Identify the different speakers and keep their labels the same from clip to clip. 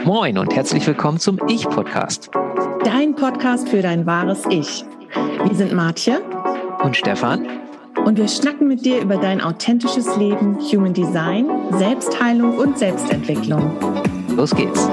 Speaker 1: Moin und herzlich willkommen zum Ich-Podcast.
Speaker 2: Dein Podcast für dein wahres Ich. Wir sind Martje
Speaker 1: und Stefan
Speaker 2: und wir schnacken mit dir über dein authentisches Leben, Human Design, Selbstheilung und Selbstentwicklung.
Speaker 1: Los geht's.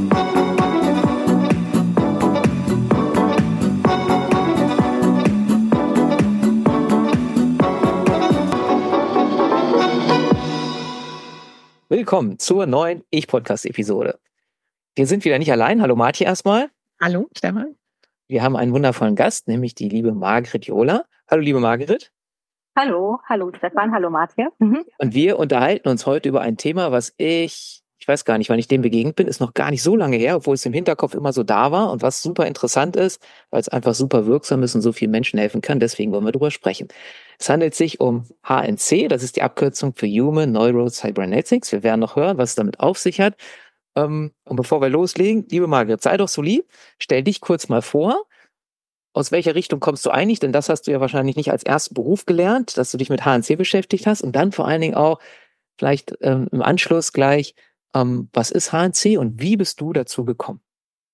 Speaker 1: Willkommen zur neuen Ich-Podcast-Episode. Wir sind wieder nicht allein. Hallo Martje erstmal.
Speaker 2: Hallo Stefan.
Speaker 1: Wir haben einen wundervollen Gast, nämlich die liebe Margret Johler. Hallo liebe Margret.
Speaker 3: Hallo Stefan, hallo Martje.
Speaker 1: Und wir unterhalten uns heute über ein Thema, was ich weiß gar nicht, wann ich dem begegnet bin, ist noch gar nicht so lange her, obwohl es im Hinterkopf immer so da war und was super interessant ist, weil es einfach super wirksam ist und so vielen Menschen helfen kann. Deswegen wollen wir darüber sprechen. Es handelt sich um HNC, das ist die Abkürzung für Human Neuro-Cybernetics. Wir werden noch hören, was es damit auf sich hat. Und bevor wir loslegen, liebe Margret, sei doch so lieb, stell dich kurz mal vor. Aus welcher Richtung kommst du eigentlich? Denn das hast du ja wahrscheinlich nicht als ersten Beruf gelernt, dass du dich mit HNC beschäftigt hast. Und dann vor allen Dingen auch vielleicht im Anschluss gleich, was ist HNC und wie bist du dazu gekommen?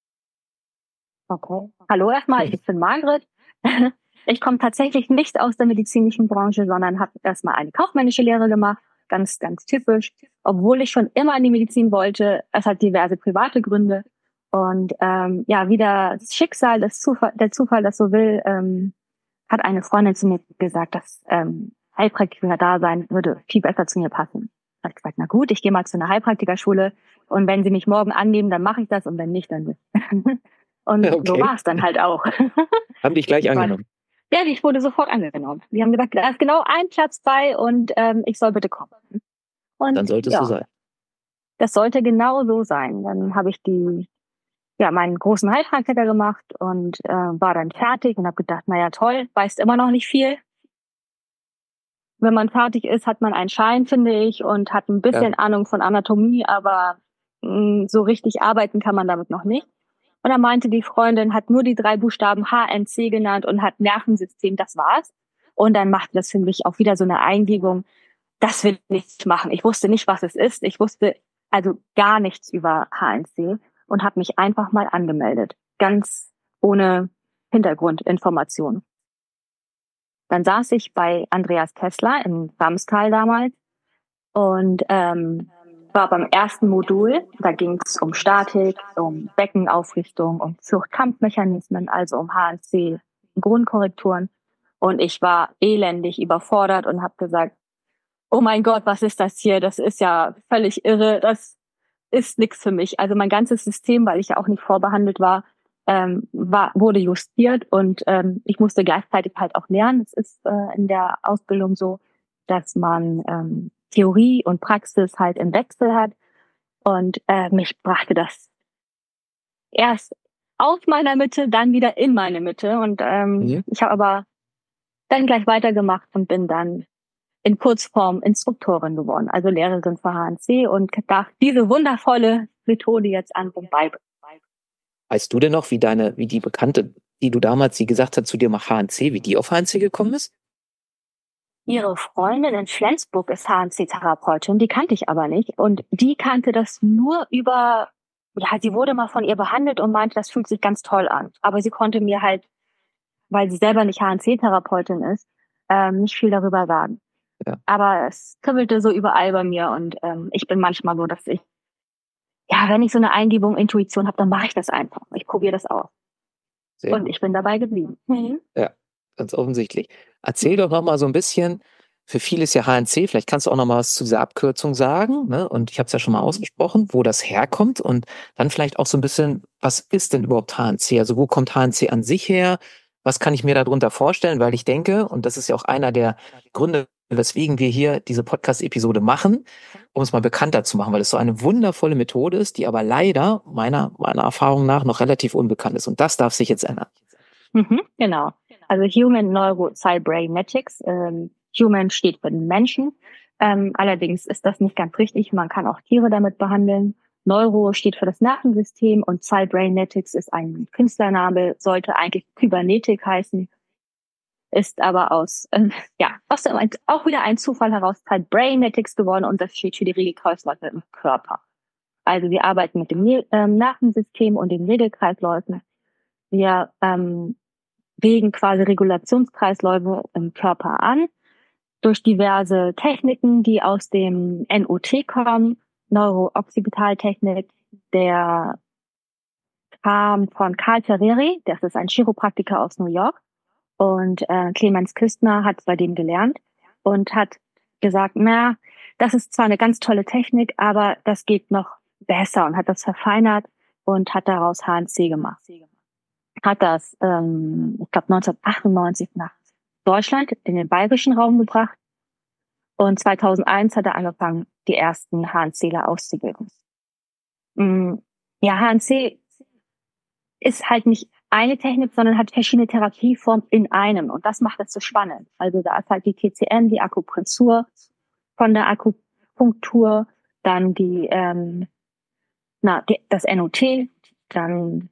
Speaker 3: Okay. Hallo erstmal, ich bin Margret. Ich komme tatsächlich nicht aus der medizinischen Branche, sondern habe erstmal eine kaufmännische Lehre gemacht. Ganz, ganz typisch. Obwohl ich schon immer in die Medizin wollte. Es hat diverse private Gründe. Und wieder das Schicksal, der Zufall, das so will, hat eine Freundin zu mir gesagt, dass Heilpraktiker da sein würde viel besser zu mir passen. Da habe ich gesagt, na gut, ich gehe mal zu einer Heilpraktikerschule und wenn sie mich morgen annehmen, dann mache ich das und wenn nicht, dann nicht. Und okay. So war es dann halt auch.
Speaker 1: Haben dich gleich angenommen?
Speaker 3: Ja, ich wurde sofort angenommen. Die haben gesagt, da ist genau ein Platz frei und ich soll bitte kommen. Und
Speaker 1: dann sollte es so sein.
Speaker 3: Das sollte genau so sein. Dann habe ich meinen großen Heilpraktiker gemacht und war dann fertig und habe gedacht, naja toll, weißt immer noch nicht viel. Wenn man fertig ist, hat man einen Schein, finde ich, und hat ein bisschen Ahnung von Anatomie, aber so richtig arbeiten kann man damit noch nicht. Und dann meinte die Freundin, hat nur die 3 Buchstaben HNC genannt und hat Nervensystem, das war's. Und dann machte das für mich auch wieder so eine Eingebung, das will ich nicht machen. Ich wusste nicht, was es ist. Ich wusste also gar nichts über HNC und habe mich einfach mal angemeldet. Ganz ohne Hintergrundinformation. Dann saß ich bei Andreas Kessler in Ramstal damals und war beim ersten Modul. Da ging es um Statik, um Beckenaufrichtung, um Zuchtkampfmechanismen, also um HNC, Grundkorrekturen. Und ich war elendig überfordert und habe gesagt, oh mein Gott, was ist das hier? Das ist ja völlig irre. Das ist nichts für mich. Also mein ganzes System, weil ich ja auch nicht vorbehandelt war, wurde justiert und ich musste gleichzeitig halt auch lernen. Es ist in der Ausbildung so, dass man Theorie und Praxis halt im Wechsel hat und mich brachte das erst aus meiner Mitte, dann wieder in meine Mitte und ich habe aber dann gleich weitergemacht und bin dann in Kurzform Instruktorin geworden, also Lehrerin für HNC und darf diese wundervolle Methode jetzt anderen beibringen.
Speaker 1: Weißt du denn noch, wie die Bekannte, die gesagt hat zu dir, mach HNC, wie die auf HNC gekommen ist?
Speaker 3: Ihre Freundin in Flensburg ist HNC-Therapeutin, die kannte ich aber nicht. Und die kannte das nur über, sie wurde mal von ihr behandelt und meinte, das fühlt sich ganz toll an. Aber sie konnte mir halt, weil sie selber nicht HNC-Therapeutin ist, nicht viel darüber sagen. Ja. Aber es kribbelte so überall bei mir und ich bin manchmal so, dass ich, wenn ich so eine Eingebung, Intuition habe, dann mache ich das einfach. Ich probiere das aus. Sehr und gut. Ich bin dabei geblieben.
Speaker 1: Ja, ganz offensichtlich. Erzähl doch noch mal so ein bisschen, für viele ist ja HNC, vielleicht kannst du auch noch mal was zu dieser Abkürzung sagen, ne? Und ich habe es ja schon mal ausgesprochen, wo das herkommt und dann vielleicht auch so ein bisschen, was ist denn überhaupt HNC? Also wo kommt HNC an sich her? Was kann ich mir darunter vorstellen? Weil ich denke, und das ist ja auch einer der Gründe, weswegen wir hier diese Podcast-Episode machen, um es mal bekannter zu machen, weil es so eine wundervolle Methode ist, die aber leider meiner Erfahrung nach noch relativ unbekannt ist. Und das darf sich jetzt ändern.
Speaker 3: Genau. Also Human Neuro-Cybernetics. Human steht für den Menschen. Allerdings ist das nicht ganz richtig. Man kann auch Tiere damit behandeln. Neuro steht für das Nervensystem und Cybernetics ist ein Künstlername, sollte eigentlich Kybernetik heißen. Ist aber auch wieder ein Zufall heraus Cybernetics geworden und das steht für die Regelkreisläufe im Körper. Also wir arbeiten mit dem Nervensystem und den Regelkreisläufen. Wir regen quasi Regulationskreisläufe im Körper an durch diverse Techniken, die aus dem NOT kommen, Neuro-Occipital-Technik, der kam von Carl Ferreri, das ist ein Chiropraktiker aus New York, und Clemens Küstner hat bei dem gelernt und hat gesagt, na, das ist zwar eine ganz tolle Technik, aber das geht noch besser, und hat das verfeinert und hat daraus HNC gemacht. Hat das, ich glaube 1998 nach Deutschland in den bayerischen Raum gebracht, und 2001 hat er angefangen, die ersten HNCler auszubilden. Ja, HNC ist halt nicht eine Technik, sondern hat verschiedene Therapieformen in einem, und das macht es so spannend. Also da ist halt die TCM, die Akupressur, von der Akupunktur, dann das NOT, dann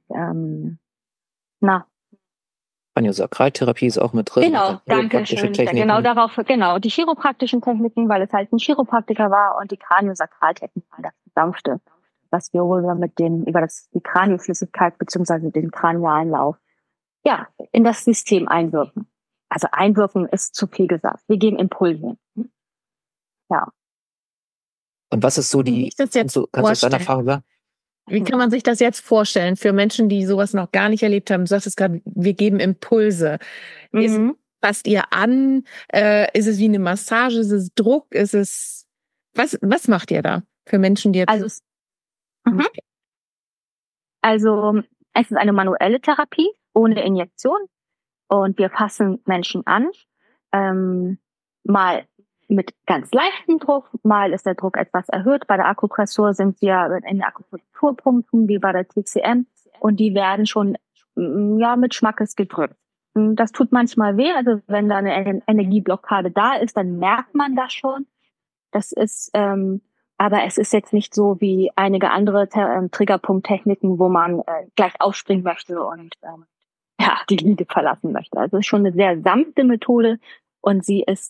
Speaker 1: Kraniosakraltherapie ist auch mit drin.
Speaker 3: Genau, danke schön. Genau die chiropraktischen Techniken, weil es halt ein Chiropraktiker war, und die Kraniosakraltechnik war das sanfte, was wir über die Kranioflüssigkeit beziehungsweise den kranialen Lauf, ja, in das System einwirken. Also einwirken ist zu viel gesagt. Wir geben Impulse. Ja.
Speaker 1: Und was ist so kannst du aus deiner Erfahrung sagen?
Speaker 4: Wie kann man sich das jetzt vorstellen für Menschen, die sowas noch gar nicht erlebt haben? Du sagst es gerade, wir geben Impulse. Passt ihr an? Ist es wie eine Massage? Ist es Druck? Was macht ihr da für Menschen, die jetzt...
Speaker 3: Also es ist eine manuelle Therapie ohne Injektion, und wir fassen Menschen an, mal mit ganz leichtem Druck, mal ist der Druck etwas erhöht. Bei der Akupressur sind wir in Akupunkturpunkten wie bei der TCM, und die werden schon mit Schmackes gedrückt. Das tut manchmal weh, also wenn da eine Energieblockade da ist, dann merkt man das schon. Das ist, aber es ist jetzt nicht so wie einige andere Triggerpunkttechniken, wo man gleich aufspringen möchte und die Liege verlassen möchte. Also es ist schon eine sehr sanfte Methode, und sie ist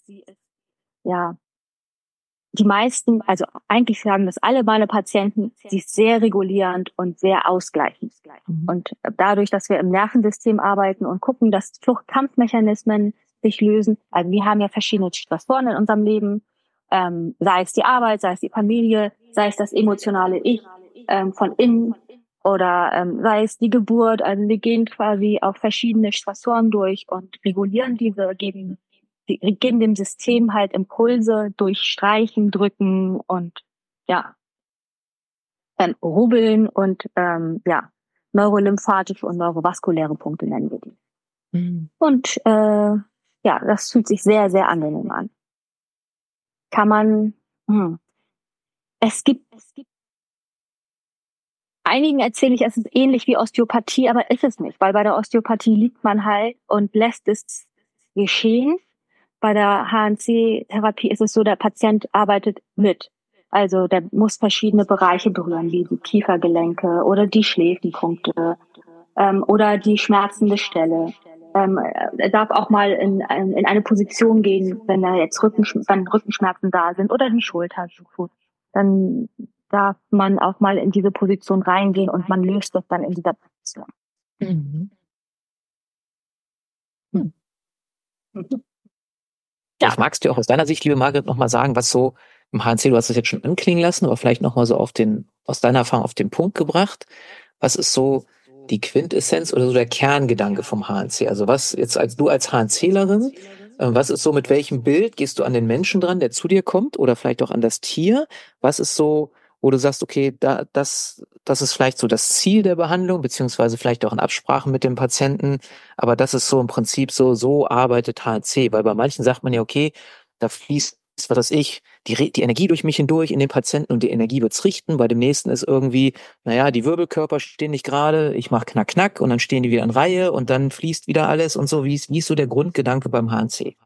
Speaker 3: die meisten, also eigentlich sagen das alle meine Patienten, sie ist sehr regulierend und sehr ausgleichend. Und dadurch, dass wir im Nervensystem arbeiten und gucken, dass Flucht-Kampfmechanismen sich lösen, also wir haben ja verschiedene Stressoren in unserem Leben, sei es die Arbeit, sei es die Familie, sei es das emotionale Ich von innen, oder sei es die Geburt. Also wir gehen quasi auf verschiedene Stressoren durch und regulieren diese, geben dem System halt Impulse durch Streichen, Drücken und Rubbeln und neurolymphatische und neurovaskuläre Punkte nennen wir die. Und das fühlt sich sehr, sehr angenehm an. Kann man, es gibt einigen erzähle ich, es ist ähnlich wie Osteopathie, aber ist es nicht, weil bei der Osteopathie liegt man halt und lässt es geschehen. Bei der HNC-Therapie ist es so, der Patient arbeitet mit. Also der muss verschiedene Bereiche berühren, wie die Kiefergelenke oder die Schläfenpunkte oder die schmerzende Stelle. Er darf auch mal in eine Position gehen, wenn da jetzt Rückenschmerzen da sind oder die Schulter. Dann darf man auch mal in diese Position reingehen, und man löst das dann in dieser Position.
Speaker 1: Vielleicht magst du auch aus deiner Sicht, liebe Margret, nochmal sagen, was so im HNC, du hast es jetzt schon anklingen lassen, aber vielleicht nochmal so aus deiner Erfahrung auf den Punkt gebracht. Was ist so die Quintessenz oder so der Kerngedanke vom HNC? Also was jetzt du als HNClerin, was ist so, mit welchem Bild gehst du an den Menschen dran, der zu dir kommt, oder vielleicht auch an das Tier? Was ist so, wo du sagst, okay, das ist vielleicht so das Ziel der Behandlung, beziehungsweise vielleicht auch in Absprachen mit dem Patienten, aber das ist so im Prinzip so arbeitet HNC, weil bei manchen sagt man ja, okay, da fließt, was weiß ich, die Energie durch mich hindurch in den Patienten, und die Energie wird's richten. Bei dem nächsten ist irgendwie, die Wirbelkörper stehen nicht gerade, ich mache knack, knack, und dann stehen die wieder in Reihe und dann fließt wieder alles und so. Wie ist so der Grundgedanke beim HNC?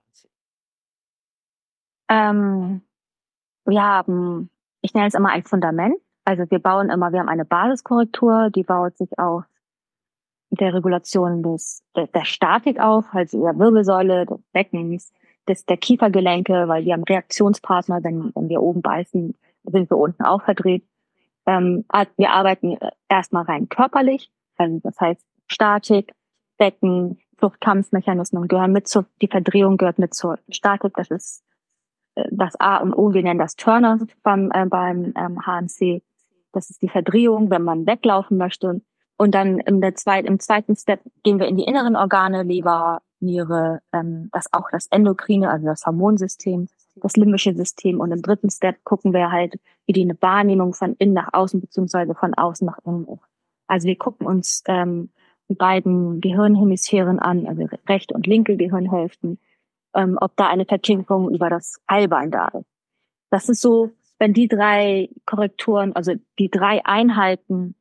Speaker 3: Wir haben, ich nenne es immer ein Fundament. Also wir haben eine Basiskorrektur, die baut sich auf der Regulation der Statik auf, also der Wirbelsäule, des Beckens, der Kiefergelenke, weil wir haben Reaktionspartner, wenn wir oben beißen, sind wir unten auch verdreht. Wir arbeiten erstmal rein körperlich, also das heißt Statik, Becken, Fluchtkampfmechanismen gehören mit die Verdrehung gehört mit zur Statik, das ist das A und O, wir nennen das Turner beim HNC. Das ist die Verdrehung, wenn man weglaufen möchte. Und dann im zweiten Step gehen wir in die inneren Organe, Leber, Niere, das Endokrine, also das Hormonsystem, das limbische System. Und im dritten Step gucken wir halt, wie die eine Wahrnehmung von innen nach außen beziehungsweise von außen nach innen ist. Also wir gucken uns die beiden Gehirnhemisphären an, also rechte und linke Gehirnhälften, ob da eine Verkinkung über das Heilbein da ist. Das ist so, wenn die 3 Korrekturen, also die 3 Einheiten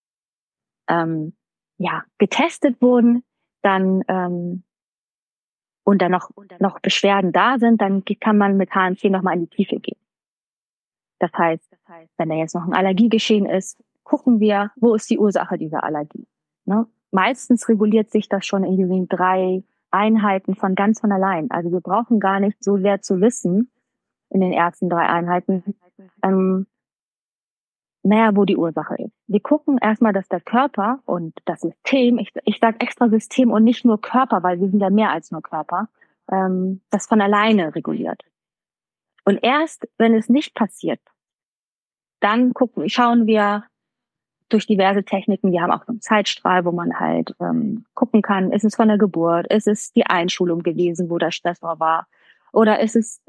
Speaker 3: getestet wurden, dann und dann noch Beschwerden da sind, dann kann man mit HNC nochmal in die Tiefe gehen. Das heißt, wenn da jetzt noch ein Allergiegeschehen ist, gucken wir, wo ist die Ursache dieser Allergie. Ne? Meistens reguliert sich das schon in diesen 3 Einheiten von allein. Also wir brauchen gar nicht so sehr zu wissen in den ersten 3 Einheiten, wo die Ursache ist. Wir gucken erstmal, dass der Körper und das System, ich sage extra System und nicht nur Körper, weil wir sind ja mehr als nur Körper, das von alleine reguliert. Und erst, wenn es nicht passiert, dann schauen wir durch diverse Techniken, wir haben auch einen Zeitstrahl, wo man halt gucken kann, ist es von der Geburt, ist es die Einschulung gewesen, wo der Stressor war, oder ist es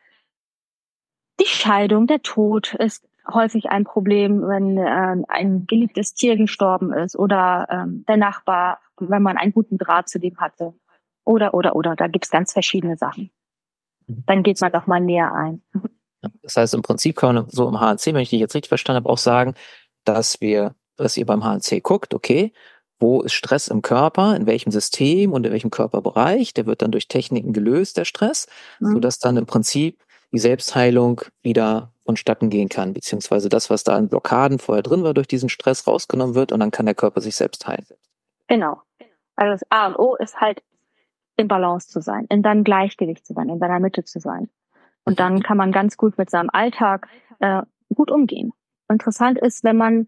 Speaker 3: die Scheidung, der Tod ist häufig ein Problem, wenn ein geliebtes Tier gestorben ist oder der Nachbar, wenn man einen guten Draht zu dem hatte. Oder. Da gibt's ganz verschiedene Sachen. Dann geht man doch mal näher ein.
Speaker 1: Das heißt, im Prinzip kann man so im HNC, wenn ich dich jetzt richtig verstanden habe, auch sagen, dass ihr beim HNC guckt, okay, wo ist Stress im Körper, in welchem System und in welchem Körperbereich, der wird dann durch Techniken gelöst, der Stress, sodass dann im Prinzip die Selbstheilung wieder vonstatten gehen kann, beziehungsweise das, was da an Blockaden vorher drin war, durch diesen Stress rausgenommen wird und dann kann der Körper sich selbst heilen.
Speaker 3: Genau. Also das A und O ist halt, in Balance zu sein, in deinem Gleichgewicht zu sein, in deiner Mitte zu sein. Und dann kann man ganz gut mit seinem Alltag gut umgehen. Interessant ist, wenn man,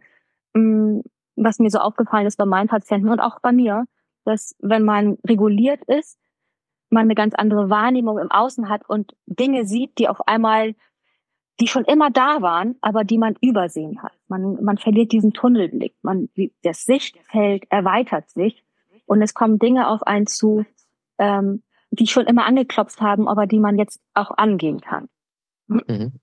Speaker 3: was mir so aufgefallen ist bei meinen Patienten und auch bei mir, dass wenn man reguliert ist, man eine ganz andere Wahrnehmung im Außen hat und Dinge sieht, die schon immer da waren, aber die man übersehen hat. Man verliert diesen Tunnelblick. Das Sichtfeld erweitert sich und es kommen Dinge auf einen zu, die schon immer angeklopft haben, aber die man jetzt auch angehen kann.
Speaker 1: Mhm.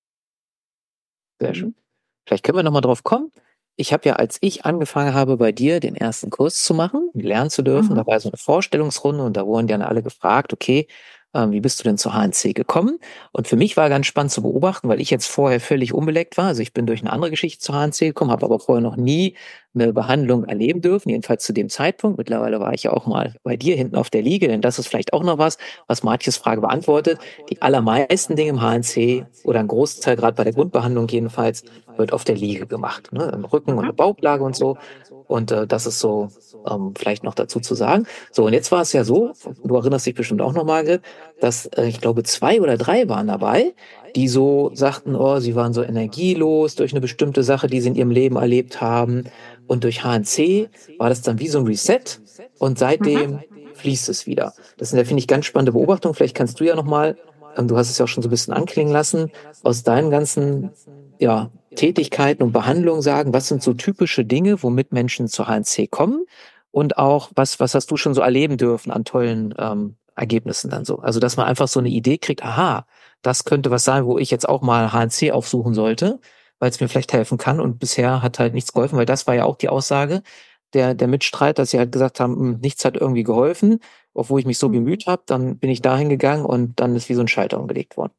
Speaker 1: Sehr schön. Vielleicht können wir nochmal drauf kommen. Ich habe ja, als ich angefangen habe, bei dir den ersten Kurs zu machen, lernen zu dürfen, da war so eine Vorstellungsrunde und da wurden dann alle gefragt, okay, wie bist du denn zur HNC gekommen? Und für mich war ganz spannend zu beobachten, weil ich jetzt vorher völlig unbeleckt war. Also ich bin durch eine andere Geschichte zur HNC gekommen, habe aber vorher noch nie eine Behandlung erleben dürfen, jedenfalls zu dem Zeitpunkt. Mittlerweile war ich ja auch mal bei dir hinten auf der Liege, denn das ist vielleicht auch noch was Martjes Frage beantwortet. Die allermeisten Dinge im HNC oder ein Großteil, gerade bei der Grundbehandlung jedenfalls, wird auf der Liege gemacht, ne? Im Rücken und eine Bauchlage und so. Und das ist so vielleicht noch dazu zu sagen. So, und jetzt war es ja so, du erinnerst dich bestimmt auch noch, Margret, dass ich glaube 2 oder 3 waren dabei, die so sagten, oh, sie waren so energielos durch eine bestimmte Sache, die sie in ihrem Leben erlebt haben. Und durch HNC war das dann wie so ein Reset und seitdem fließt es wieder. Das sind ja, finde ich, ganz spannende Beobachtungen. Vielleicht kannst du ja nochmal, du hast es ja auch schon so ein bisschen anklingen lassen, aus deinen ganzen Tätigkeiten und Behandlungen sagen, was sind so typische Dinge, womit Menschen zur HNC kommen und auch, was hast du schon so erleben dürfen an tollen Ergebnissen dann so. Also, dass man einfach so eine Idee kriegt, aha, das könnte was sein, wo ich jetzt auch mal HNC aufsuchen sollte, weil es mir vielleicht helfen kann. Und bisher hat halt nichts geholfen, weil das war ja auch die Aussage der Mitstreiter, dass sie halt gesagt haben, nichts hat irgendwie geholfen, obwohl ich mich so bemüht habe. Dann bin ich dahin gegangen und dann ist wie so ein Schalter umgelegt worden.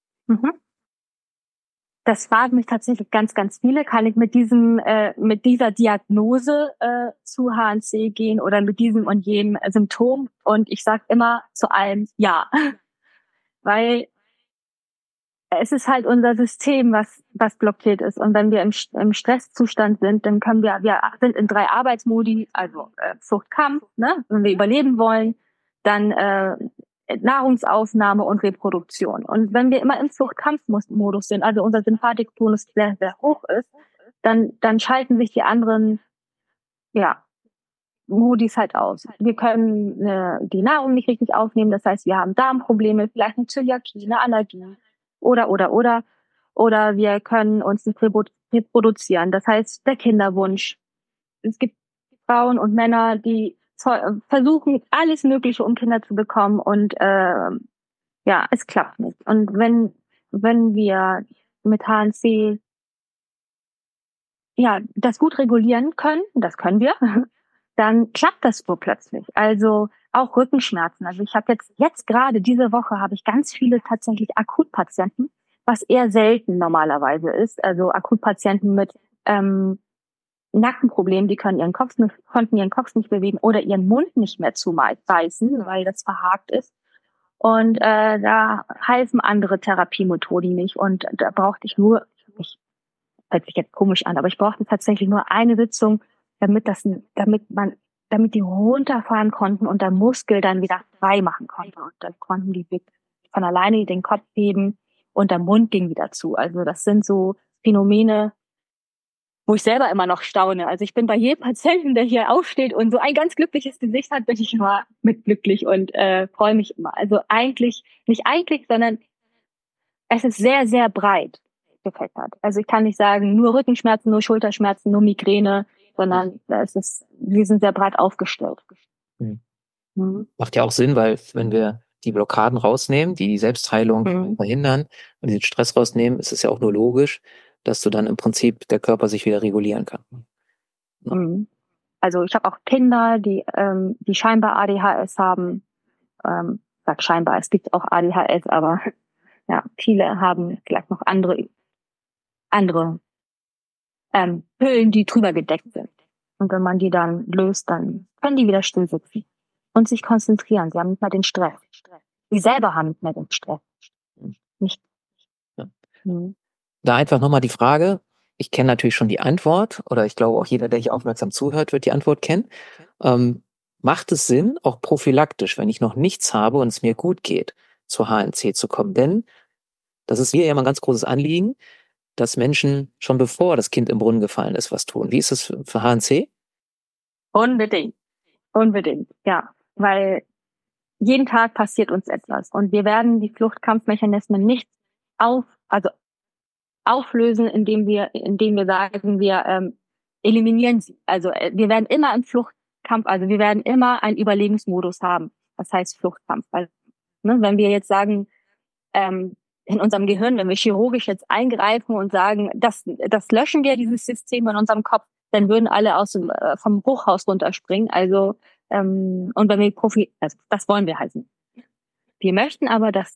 Speaker 3: Das fragen mich tatsächlich ganz, ganz viele. Kann ich mit dieser Diagnose zu HNC gehen oder mit diesem und jenem Symptom? Und ich sage immer zu allem ja. Weil es ist halt unser System, was blockiert ist. Und wenn wir im Stresszustand sind, dann können wir sind in 3 Arbeitsmodi, also Fluchtkampf, ne? Wenn wir überleben wollen, dann Nahrungsaufnahme und Reproduktion. Und wenn wir immer im Fluchtkampfmodus sind, also unser Sympathikus sehr, sehr hoch ist, dann schalten sich die anderen, ja, Modis halt aus. Wir können die Nahrung nicht richtig aufnehmen, das heißt, wir haben Darmprobleme, vielleicht eine Zöliakie, eine Allergie oder. Oder wir können uns nicht reproduzieren, das heißt, der Kinderwunsch. Es gibt Frauen und Männer, die versuchen, alles Mögliche, um Kinder zu bekommen und ja, es klappt nicht. Und wenn wir mit HNC ja das gut regulieren können, das können wir, dann klappt das urplötzlich. Also auch Rückenschmerzen. Also ich habe jetzt gerade diese Woche habe ich ganz viele tatsächlich Akutpatienten, was eher selten normalerweise ist. Also Akutpatienten mit Nackenproblemen, die konnten ihren Kopf nicht bewegen oder ihren Mund nicht mehr zubeißen, weil das verhakt ist. Und da halfen andere Therapiemethoden nicht. Und da brauchte ich hört sich jetzt komisch an, aber ich brauchte tatsächlich nur eine Sitzung, damit die runterfahren konnten und der Muskel dann wieder frei machen konnte. Und dann konnten die von alleine den Kopf heben und der Mund ging wieder zu. Also das sind so Phänomene, wo ich selber immer noch staune. Also ich bin bei jedem Patienten, der hier aufsteht und so ein ganz glückliches Gesicht hat, bin ich immer mitglücklich und freue mich immer. Also nicht eigentlich, sondern es ist sehr, sehr breit gefächert. Also ich kann nicht sagen, nur Rückenschmerzen, nur Schulterschmerzen, nur Migräne, sondern wir sind sehr breit aufgestellt.
Speaker 1: Macht ja auch Sinn, weil wenn wir die Blockaden rausnehmen, die Selbstheilung verhindern und den Stress rausnehmen, ist es ja auch nur logisch, dass du dann im Prinzip der Körper sich wieder regulieren kann.
Speaker 3: Also ich habe auch Kinder, die scheinbar ADHS haben. Sag scheinbar, es gibt auch ADHS, aber ja, viele haben vielleicht noch andere Hüllen, die drüber gedeckt sind. Und wenn man die dann löst, dann können die wieder still sitzen und sich konzentrieren. Sie haben nicht mehr den Stress. Sie selber haben nicht mehr den Stress. Nicht.
Speaker 1: Ja. Da einfach nochmal die Frage, ich kenne natürlich schon die Antwort, oder ich glaube auch jeder, der hier aufmerksam zuhört, wird die Antwort kennen. Macht es Sinn, auch prophylaktisch, wenn ich noch nichts habe und es mir gut geht, zur HNC zu kommen? Denn das ist mir ja immer ein ganz großes Anliegen, dass Menschen schon bevor das Kind im Brunnen gefallen ist, was tun. Wie ist es für HNC?
Speaker 3: Unbedingt, ja, weil jeden Tag passiert uns etwas und wir werden die Fluchtkampfmechanismen nicht auflösen, indem wir sagen, wir eliminieren sie. Also wir werden immer im Fluchtkampf, also wir werden immer einen Überlebensmodus haben. Das heißt Fluchtkampf. Weil, wenn wir jetzt sagen, in unserem Gehirn, wenn wir chirurgisch jetzt eingreifen und sagen, das löschen wir, dieses System in unserem Kopf, dann würden alle vom Hochhaus runterspringen. Also und wenn wir also das wollen wir halt nicht. Wir möchten aber, dass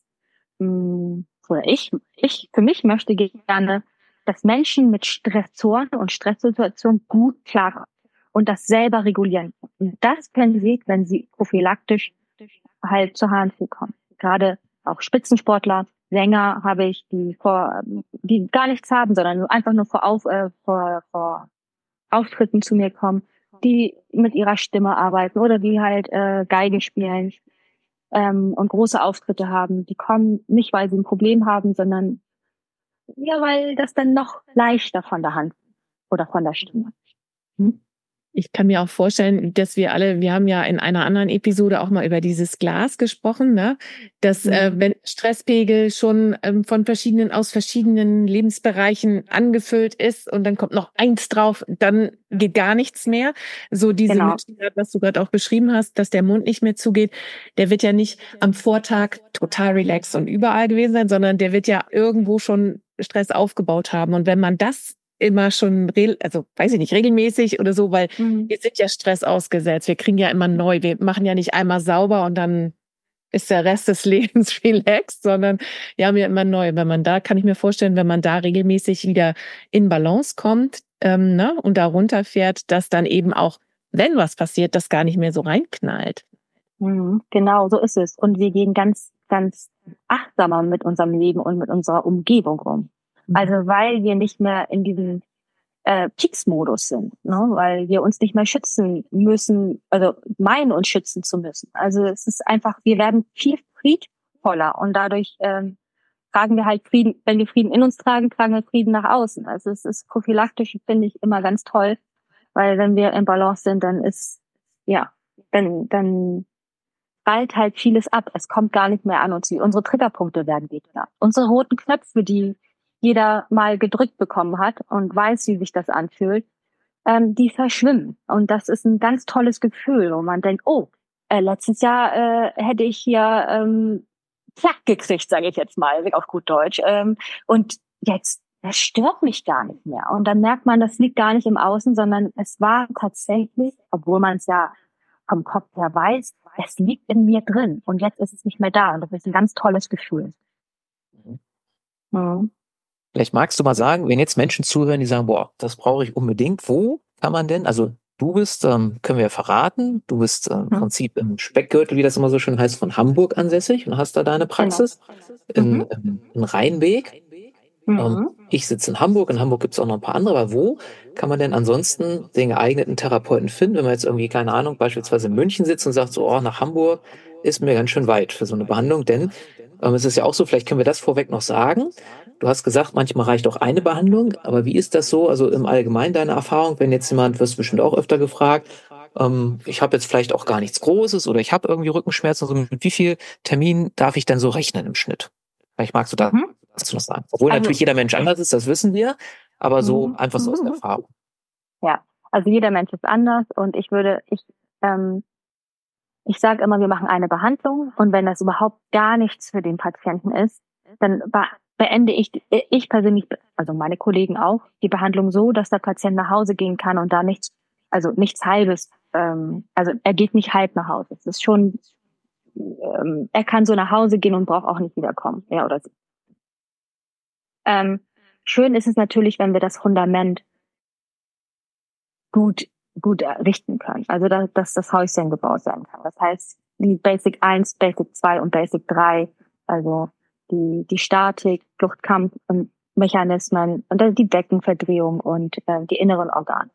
Speaker 3: ich für mich möchte gerne, dass Menschen mit Stressoren und Stresssituationen gut klarkommen und das selber regulieren. Und das können sie, wenn sie prophylaktisch halt zur HNC kommen. Gerade auch Spitzensportler, Sänger habe ich, die gar nichts haben, sondern einfach nur vor Auftritten zu mir kommen, die mit ihrer Stimme arbeiten oder die halt Geige spielen und große Auftritte haben. Die kommen nicht, weil sie ein Problem haben, sondern ja, weil das dann noch leichter von der Hand oder von der Stimme.
Speaker 4: Ich kann mir auch vorstellen, dass wir haben ja in einer anderen Episode auch mal über dieses Glas gesprochen, ne? Dass wenn Stresspegel schon aus verschiedenen Lebensbereichen angefüllt ist und dann kommt noch eins drauf, dann geht gar nichts mehr. So diese Methode, was du gerade auch beschrieben hast, dass der Mund nicht mehr zugeht, der wird ja nicht am Vortag total relaxed und überall gewesen sein, sondern der wird ja irgendwo schon Stress aufgebaut haben. Und wenn man das immer schon, regelmäßig oder so, weil wir sind ja Stress ausgesetzt. Wir kriegen ja immer neu. Wir machen ja nicht einmal sauber und dann ist der Rest des Lebens relaxed, sondern wir haben ja immer neu. Kann ich mir vorstellen, wenn man da regelmäßig wieder in Balance kommt, und da runterfährt, dass dann eben auch, wenn was passiert, das gar nicht mehr so reinknallt.
Speaker 3: Genau, so ist es. Und wir gehen ganz, ganz achtsamer mit unserem Leben und mit unserer Umgebung um. Also weil wir nicht mehr in diesem Peaks-Modus sind, ne? Weil wir uns nicht mehr schützen müssen, also meinen uns schützen zu müssen. Also es ist einfach, wir werden viel friedvoller und dadurch tragen wir halt Frieden, wenn wir Frieden in uns tragen, tragen wir Frieden nach außen. Also es ist prophylaktisch, finde ich, immer ganz toll, weil wenn wir in Balance sind, dann ist, ja, dann prallt halt vieles ab. Es kommt gar nicht mehr an uns. Unsere Triggerpunkte werden weniger. Unsere roten Knöpfe, die jeder mal gedrückt bekommen hat und weiß, wie sich das anfühlt, die verschwimmen. Und das ist ein ganz tolles Gefühl, wo man denkt, oh, letztes Jahr hätte ich hier Plack gekriegt, sage ich jetzt mal, auf gut Deutsch. Und jetzt, das stört mich gar nicht mehr. Und dann merkt man, das liegt gar nicht im Außen, sondern es war tatsächlich, obwohl man es ja vom Kopf her weiß, es liegt in mir drin. Und jetzt ist es nicht mehr da. Und das ist ein ganz tolles Gefühl.
Speaker 1: Mhm. Vielleicht magst du mal sagen, wenn jetzt Menschen zuhören, die sagen, boah, das brauche ich unbedingt, wo kann man denn, also du bist, können wir ja verraten, du bist im Prinzip im Speckgürtel, wie das immer so schön heißt, von Hamburg ansässig und hast da deine Praxis in Rheinbeek. Ich sitze in Hamburg gibt es auch noch ein paar andere, aber wo kann man denn ansonsten den geeigneten Therapeuten finden, wenn man jetzt irgendwie, keine Ahnung, beispielsweise in München sitzt und sagt so, oh, nach Hamburg ist mir ganz schön weit für so eine Behandlung, denn es ist ja auch so, vielleicht können wir das vorweg noch sagen. Du hast gesagt, manchmal reicht auch eine Behandlung, aber wie ist das so, also im Allgemeinen deine Erfahrung, wenn jetzt jemand, wirst du bestimmt auch öfter gefragt, ich habe jetzt vielleicht auch gar nichts Großes oder ich habe irgendwie Rückenschmerzen, also mit wie viel Termin darf ich denn so rechnen im Schnitt? Vielleicht magst du da was noch sagen. Obwohl natürlich jeder Mensch anders ist, das wissen wir, aber so einfach so aus der Erfahrung.
Speaker 3: Ja, also jeder Mensch ist anders und ich sage immer, wir machen eine Behandlung und wenn das überhaupt gar nichts für den Patienten ist, dann beende ich persönlich, also meine Kollegen auch, die Behandlung so, dass der Patient nach Hause gehen kann und da nichts Halbes, also er geht nicht halb nach Hause. Es ist schon, er kann so nach Hause gehen und braucht auch nicht wiederkommen, er oder sie. Schön ist es natürlich, wenn wir das Fundament gut richten können. Also, dass das Häuschen gebaut werden kann. Das heißt, die Basic 1, Basic 2 und Basic 3, also die Statik, Fluchtkampfmechanismen und dann die Beckenverdrehung und die inneren Organe.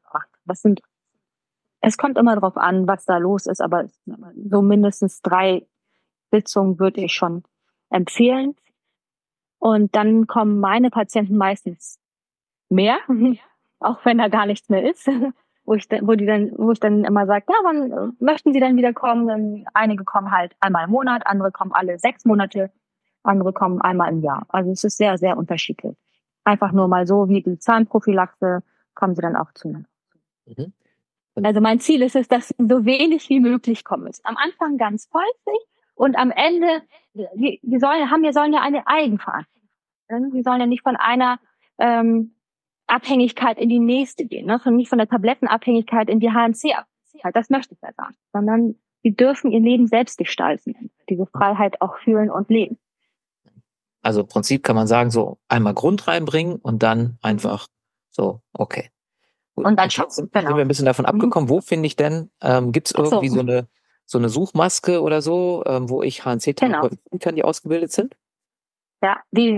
Speaker 3: Es kommt immer darauf an, was da los ist, aber so mindestens 3 Sitzungen würde ich schon empfehlen. Und dann kommen meine Patienten meistens mehr, auch wenn da gar nichts mehr ist, wo ich dann immer sage, ja, wann möchten Sie denn wieder kommen? Dann einige kommen halt einmal im Monat, andere kommen alle 6 Monate, andere kommen einmal im Jahr. Also es ist sehr, sehr unterschiedlich. Einfach nur mal so wie die Zahnprophylaxe kommen sie dann auch zu mir. Also mein Ziel ist es, dass so wenig wie möglich kommen. Am Anfang ganz häufig und am Ende, die sollen ja eine Eigenverantwortung. Die sollen ja nicht von einer Abhängigkeit in die nächste gehen, ne? Nicht von der Tablettenabhängigkeit in die HNC-Abhängigkeit. Das möchte ich ja gar nicht. Sondern sie dürfen ihr Leben selbst gestalten, diese Freiheit auch fühlen und leben.
Speaker 1: Also im Prinzip kann man sagen, so einmal Grund reinbringen und dann einfach so, okay.
Speaker 3: Und dann
Speaker 1: sind wir ein bisschen davon abgekommen. Wo finde ich denn, gibt es irgendwie so eine Suchmaske oder so, wo ich HNC-Therapeuten finden kann, die ausgebildet sind?
Speaker 3: Ja,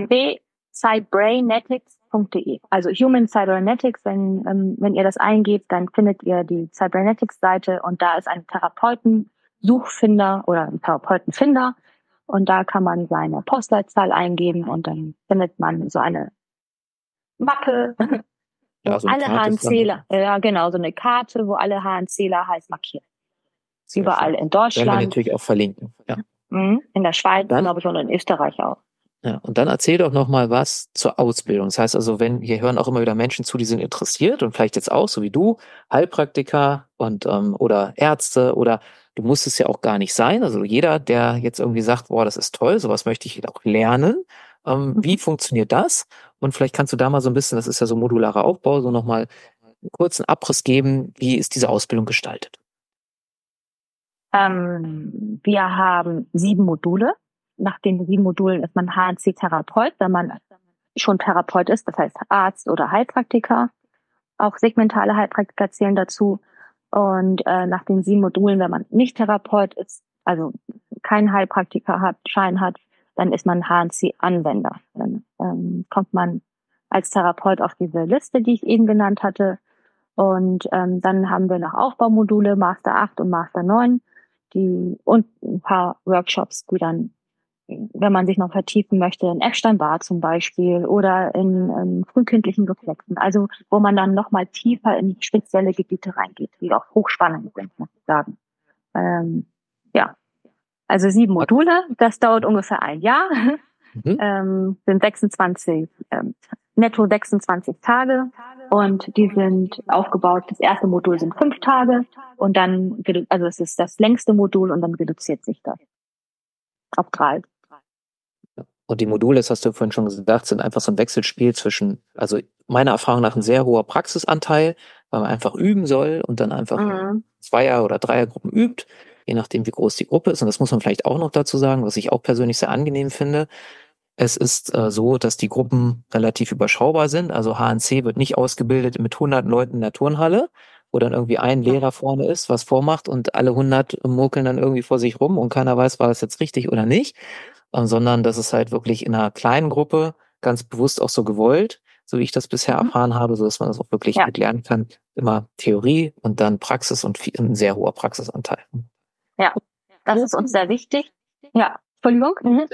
Speaker 3: www.cybrainetics.de. Also Human Cybernetics, wenn ihr das eingebt, dann findet ihr die Cybernetics-Seite und da ist ein Therapeuten-Suchfinder oder ein Therapeutenfinder und da kann man seine Postleitzahl eingeben und dann findet man so eine Mappe, wo so alle HNCler, ja genau, so eine Karte, wo alle HNCler halt markiert. Überall in Deutschland.
Speaker 1: Werden wir natürlich auch verlinken. Ja.
Speaker 3: In der Schweiz, glaube ich, und in Österreich auch.
Speaker 1: Ja, und dann erzähl doch noch mal was zur Ausbildung. Das heißt also, hier hören auch immer wieder Menschen zu, die sind interessiert und vielleicht jetzt auch, so wie du, Heilpraktiker und oder Ärzte oder du musst es ja auch gar nicht sein. Also jeder, der jetzt irgendwie sagt, boah, das ist toll, sowas möchte ich auch lernen. Wie funktioniert das? Und vielleicht kannst du da mal so ein bisschen, das ist ja so modularer Aufbau, so nochmal einen kurzen Abriss geben, wie ist diese Ausbildung gestaltet?
Speaker 3: Wir haben 7 Module. Nach den 7 Modulen ist man HNC-Therapeut, wenn man schon Therapeut ist, das heißt Arzt oder Heilpraktiker. Auch segmentale Heilpraktiker zählen dazu. Und nach den 7 Modulen, wenn man nicht Therapeut ist, also keinen Schein hat, dann ist man HNC-Anwender. Dann kommt man als Therapeut auf diese Liste, die ich eben genannt hatte. Und dann haben wir noch Aufbaumodule, Master 8 und Master 9, und ein paar Workshops, die dann wenn man sich noch vertiefen möchte, in Epstein-Barr zum Beispiel oder in frühkindlichen Reflexen. Also wo man dann nochmal tiefer in spezielle Gebiete reingeht, die auch hochspannend sind, muss ich sagen. Ja, also 7 Module, das dauert ungefähr ein Jahr, sind 26, netto 26 Tage und die sind aufgebaut, das erste Modul sind 5 Tage und dann, also es ist das längste Modul und dann reduziert sich das auf 3.
Speaker 1: Und die Module, das hast du vorhin schon gesagt, sind einfach so ein Wechselspiel zwischen, also meiner Erfahrung nach ein sehr hoher Praxisanteil, weil man einfach üben soll und dann einfach Zweier- oder Dreiergruppen übt, je nachdem wie groß die Gruppe ist. Und das muss man vielleicht auch noch dazu sagen, was ich auch persönlich sehr angenehm finde. Es ist so, dass die Gruppen relativ überschaubar sind. Also HNC wird nicht ausgebildet mit 100 Leuten in der Turnhalle, wo dann irgendwie ein Lehrer vorne ist, was vormacht und alle 100 murkeln dann irgendwie vor sich rum und keiner weiß, war das jetzt richtig oder nicht. Sondern das ist halt wirklich in einer kleinen Gruppe ganz bewusst auch so gewollt, so wie ich das bisher erfahren habe, so dass man das auch wirklich gut lernen kann. Immer Theorie und dann Praxis und ein sehr hoher Praxisanteil.
Speaker 3: Ja, das ist uns sehr wichtig. Ja, Entschuldigung.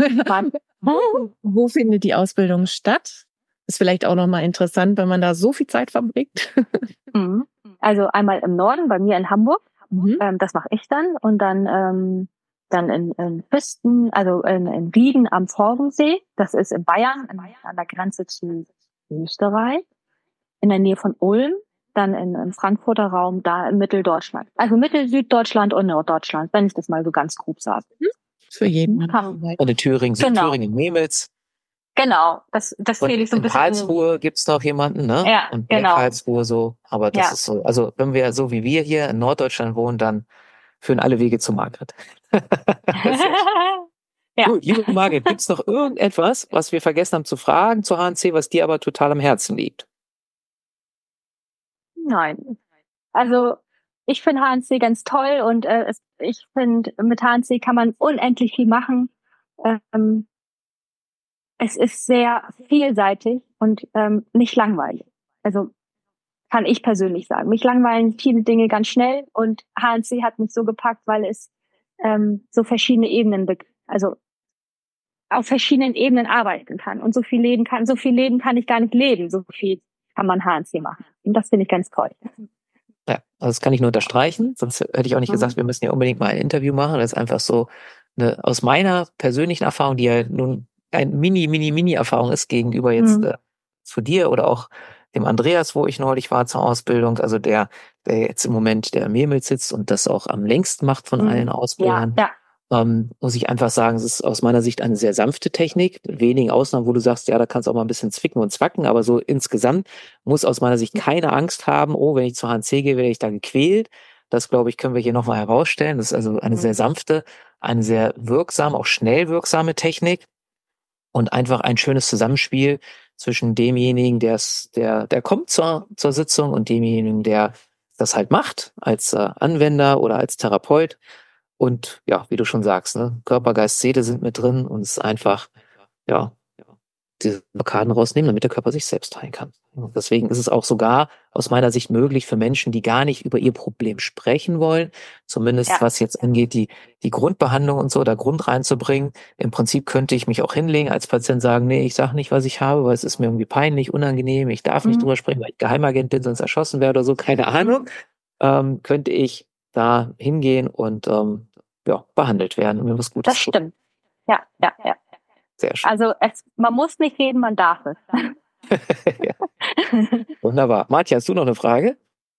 Speaker 4: Wo findet die Ausbildung statt? Ist vielleicht auch nochmal interessant, wenn man da so viel Zeit verbringt.
Speaker 3: Also einmal im Norden, bei mir in Hamburg. Das mache ich dann. Und dann in Püsten, also in Wieden am Forgensee. Das ist in Bayern, an der Grenze zu Österreich. In der Nähe von Ulm. Dann im Frankfurter Raum, da in Mitteldeutschland. Also Mittel-Süddeutschland und Norddeutschland, wenn ich das mal so ganz grob sage.
Speaker 4: Für jeden.
Speaker 1: Und in Thüringen, Südthüringen, Memels.
Speaker 3: Genau, das fehlt ich so ein bisschen.
Speaker 1: In Karlsruhe gibt's noch jemanden, ne?
Speaker 3: Ja,
Speaker 1: und
Speaker 3: genau.
Speaker 1: Karlsruhe so, aber das ist so, also wenn wir so wie wir hier in Norddeutschland wohnen, dann führen alle Wege zu Margret. Gut, liebe Margret, gibt's noch irgendetwas, was wir vergessen haben zu fragen zu HNC, was dir aber total am Herzen liegt?
Speaker 3: Nein. Also ich finde HNC ganz toll und ich finde, mit HNC kann man unendlich viel machen. Es ist sehr vielseitig und nicht langweilig. Also kann ich persönlich sagen. Mich langweilen viele Dinge ganz schnell und HNC hat mich so gepackt, weil es so verschiedene Ebenen, also auf verschiedenen Ebenen arbeiten kann und so viel leben kann. So viel Leben kann ich gar nicht leben. So viel kann man HNC machen. Und das finde ich ganz toll.
Speaker 1: Ja, also das kann ich nur unterstreichen. Sonst hätte ich auch nicht gesagt, wir müssen ja unbedingt mal ein Interview machen. Das ist einfach so aus meiner persönlichen Erfahrung, die ja nun ein Mini-Erfahrung ist gegenüber jetzt zu dir oder auch dem Andreas, wo ich neulich war zur Ausbildung. Also der jetzt im Moment der Memel sitzt und das auch am längsten macht von allen Ausbildern. Ja. Muss ich einfach sagen, es ist aus meiner Sicht eine sehr sanfte Technik, mit wenigen Ausnahmen, wo du sagst, ja, da kannst du auch mal ein bisschen zwicken und zwacken, aber so insgesamt muss aus meiner Sicht keine Angst haben, oh, wenn ich zur HNC gehe, werde ich da gequält. Das, glaube ich, können wir hier nochmal herausstellen. Das ist also eine sehr sanfte, eine sehr wirksame, auch schnell wirksame Technik und einfach ein schönes Zusammenspiel zwischen demjenigen, der kommt zur Sitzung und demjenigen, der das halt macht, als Anwender oder als Therapeut. Und ja, wie du schon sagst, ne, Körper, Geist, Seele sind mit drin und es ist einfach, ja, diese Blockaden rausnehmen, damit der Körper sich selbst heilen kann. Und deswegen ist es auch sogar aus meiner Sicht möglich für Menschen, die gar nicht über ihr Problem sprechen wollen, zumindest was jetzt angeht, die Grundbehandlung und so, da Grund reinzubringen. Im Prinzip könnte ich mich auch hinlegen als Patient sagen, nee, ich sage nicht, was ich habe, weil es ist mir irgendwie peinlich, unangenehm, ich darf nicht drüber sprechen, weil ich Geheimagent bin, sonst erschossen werde oder so, keine Ahnung. Könnte ich da hingehen und behandelt werden und mir was Gutes
Speaker 3: tun. Das stimmt. Ja.
Speaker 1: Sehr schön.
Speaker 3: Also man muss nicht reden, man darf es.
Speaker 1: Ja. Wunderbar. Martja, hast du noch eine Frage?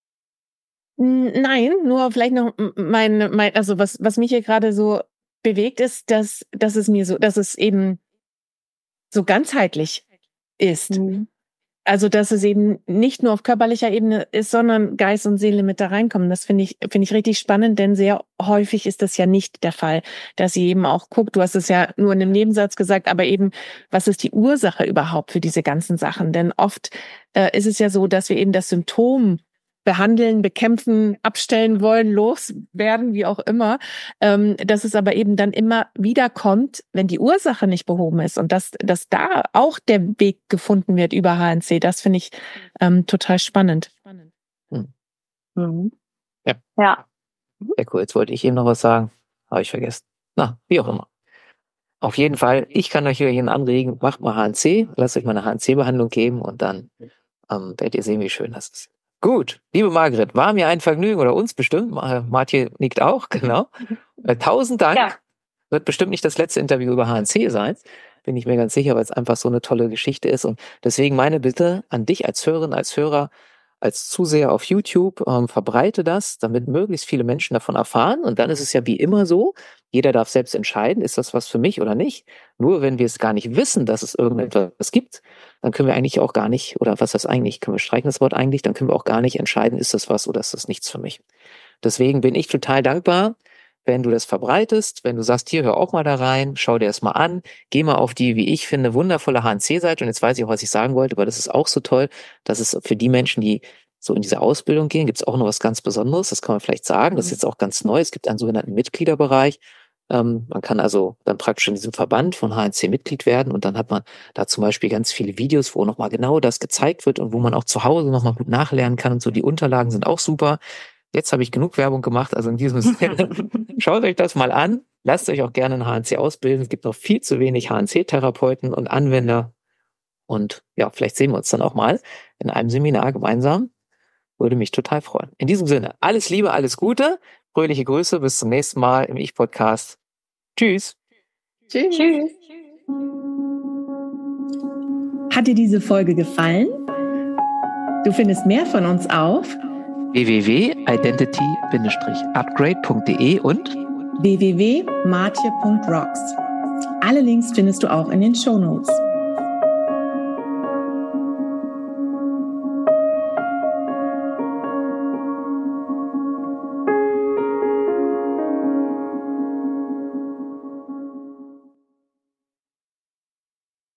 Speaker 4: Nein, nur vielleicht noch also was mich hier gerade so bewegt ist, dass es eben so ganzheitlich ist. Also, dass es eben nicht nur auf körperlicher Ebene ist, sondern Geist und Seele mit da reinkommen. Das finde ich richtig spannend, denn sehr häufig ist das ja nicht der Fall, dass sie eben auch guckt, du hast es ja nur in einem Nebensatz gesagt, aber eben, was ist die Ursache überhaupt für diese ganzen Sachen? Denn oft ist es ja so, dass wir eben das Symptom behandeln, bekämpfen, abstellen wollen, loswerden, wie auch immer, dass es aber eben dann immer wieder kommt, wenn die Ursache nicht behoben ist und dass da auch der Weg gefunden wird über HNC, das finde ich total spannend.
Speaker 1: Ja. Sehr cool, jetzt wollte ich eben noch was sagen, habe ich vergessen. Na, wie auch immer. auf jeden Fall, ich kann euch hierhin anregen, macht mal HNC, lasst euch mal eine HNC-Behandlung geben und dann werdet ihr sehen, wie schön das ist. Gut, liebe Margret, war mir ein Vergnügen oder uns bestimmt. Martje nickt auch, genau. 1000 Dank. Ja. Wird bestimmt nicht das letzte Interview über HNC sein, bin ich mir ganz sicher, weil es einfach so eine tolle Geschichte ist. Und deswegen meine Bitte an dich als Hörerin, als Hörer, als Zuseher auf YouTube, verbreite das, damit möglichst viele Menschen davon erfahren. Und dann ist es ja wie immer so, jeder darf selbst entscheiden, ist das was für mich oder nicht. Nur wenn wir es gar nicht wissen, dass es irgendetwas gibt, dann können wir eigentlich auch gar nicht, oder was heißt eigentlich, können wir streichen das Wort eigentlich, dann können wir auch gar nicht entscheiden, ist das was oder ist das nichts für mich. Deswegen bin ich total dankbar, wenn du das verbreitest, wenn du sagst, hier, hör auch mal da rein, schau dir das mal an, geh mal auf die, wie ich finde, wundervolle HNC-Seite. Und jetzt weiß ich auch, was ich sagen wollte, aber das ist auch so toll, dass es für die Menschen, die so in diese Ausbildung gehen, gibt es auch noch was ganz Besonderes, das kann man vielleicht sagen, das ist jetzt auch ganz neu, es gibt einen sogenannten Mitgliederbereich. Man kann also dann praktisch in diesem Verband von HNC Mitglied werden und dann hat man da zum Beispiel ganz viele Videos, wo nochmal genau das gezeigt wird und wo man auch zu Hause nochmal gut nachlernen kann und so. Die Unterlagen sind auch super. Jetzt habe ich genug Werbung gemacht, also in diesem Sinne, schaut euch das mal an. Lasst euch auch gerne in HNC ausbilden. Es gibt noch viel zu wenig HNC-Therapeuten und Anwender. Und ja, vielleicht sehen wir uns dann auch mal in einem Seminar gemeinsam. Würde mich total freuen. In diesem Sinne, alles Liebe, alles Gute. Fröhliche Grüße, bis zum nächsten Mal im Ich-Podcast. Tschüss.
Speaker 2: Tschüss. Tschüss. Hat dir diese Folge gefallen? Du findest mehr von uns auf
Speaker 1: www.identity-upgrade.de und
Speaker 2: www.martje.rocks. Alle Links findest du auch in den Shownotes.